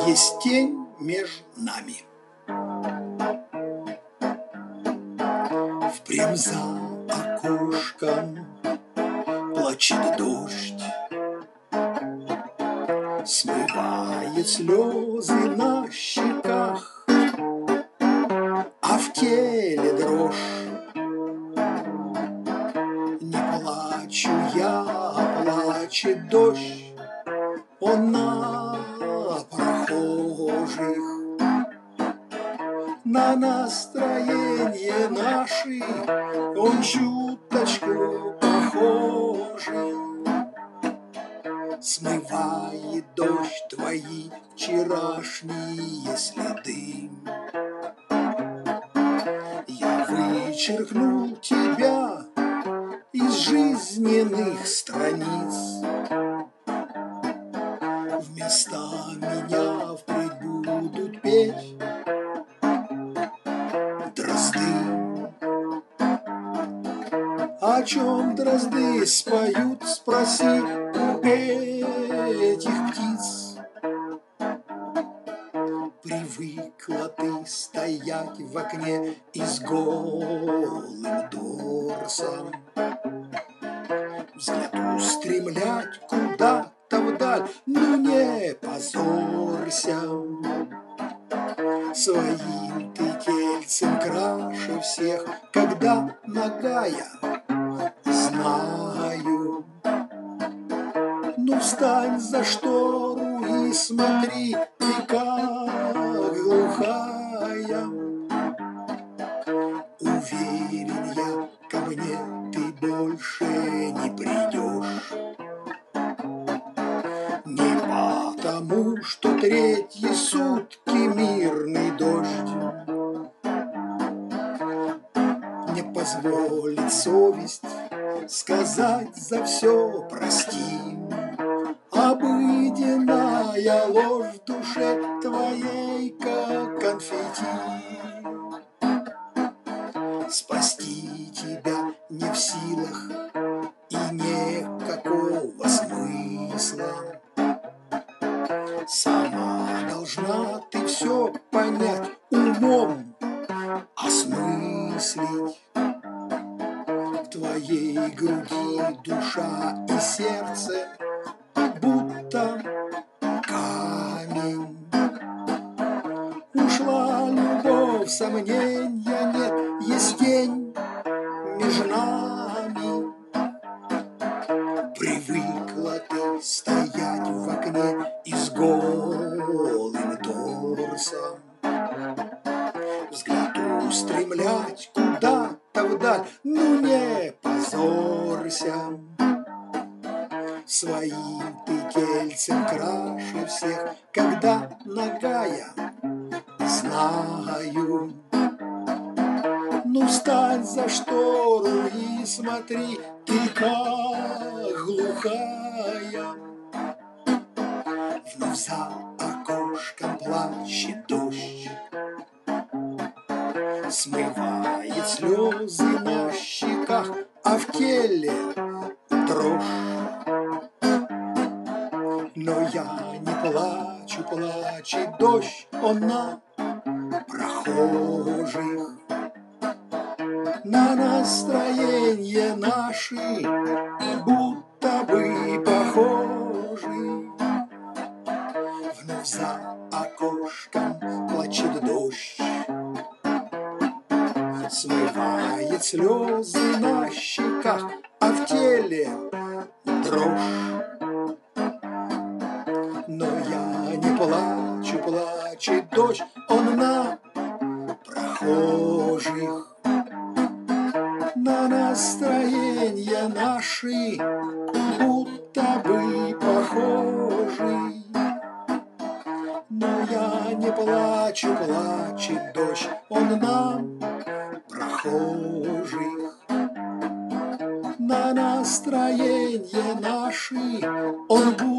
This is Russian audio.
есть тень между нами. Впрямь за окошком плачет дождь, смывает слезы на щеках, а в теле дрожь. Не плачу я, плачет дождь, он на прохожих, на настроение наши он чуточку похожий. Смывает дождь твои вчерашние следы. Я вычеркнул тебя из жизненных страниц. Вместо меня впредь будут петь дрозды. О чем дрозды споют, спроси у этих птиц. Привыкла ты стоять в окне и с голым торсом взгляд устремлять куда-то вдаль, но не позорься. Своим ты тельцем краше всех, когда нагая, знаю. Ну встань за штору и смотри, ты как глухая. Уверен я, ко мне ты больше не придешь. Не потому, что третьи сутки мирный дождь не позволит совесть сказать за все прости. Обыденная ложь в душе твоей, как конфетти. Спасти тебя не в силах и никакого смысла. Сама должна ты все понять, умом осмыслить. В твоей груди душа и сердце будто камень. Ушла любовь, сомнения нет, есть тень между нами. Привыкла ты стоять в окне и с голым торсом взгляд устремлять куда-то вдаль, ну не позорься. Своим ты тельцем краше всех, когда нагая, знаю. Ну встань за штору и смотри, ты как глухая. Вновь за окошком плачет дождь, смывает слезы на щеках, а в теле дрожь. Но я не плачу, плачет дождь, он на прохожих, на настроение наши будто бы похожи. Вновь за окошком плачет дождь, смывает слезы на щеках, а в теле дрожь. Но я не плачу, плачет дождь, он на прохожих, на настроение наши будто бы похожи. Но я не плачу, плачет дождь, он на прохожих, на настроение наши он будто